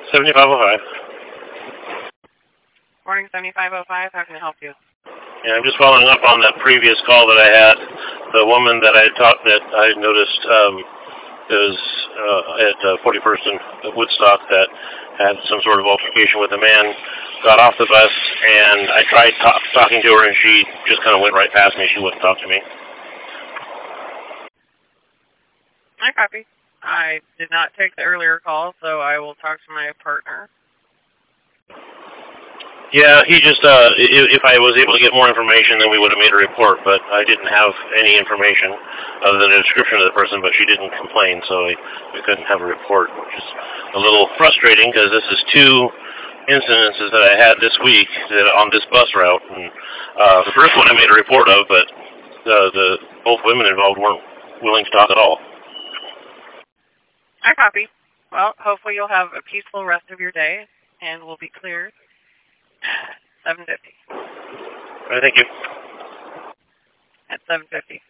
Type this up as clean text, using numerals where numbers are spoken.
7505. Morning, 7505. How can I help you? Yeah, I'm just following up on that previous call that I had. The woman that I talked that I noticed is at 41st and Woodstock that had some sort of altercation with a man, got off the bus, and I tried talking to her, and she just kind of went right past me. She wouldn't talk to me. I copy. I did not take the earlier call, so I will talk to my partner. Yeah, he just, if I was able to get more information, then we would have made a report, but I didn't have any information other than a description of the person, but she didn't complain, so we couldn't have a report, which is a little frustrating because this is two incidences that I had this week on this bus route. And the first one I made a report of, but both women involved weren't willing to talk at all. I copy. Well, hopefully you'll have a peaceful rest of your day, and we'll be cleared. 7:50. Thank you. At 7:50.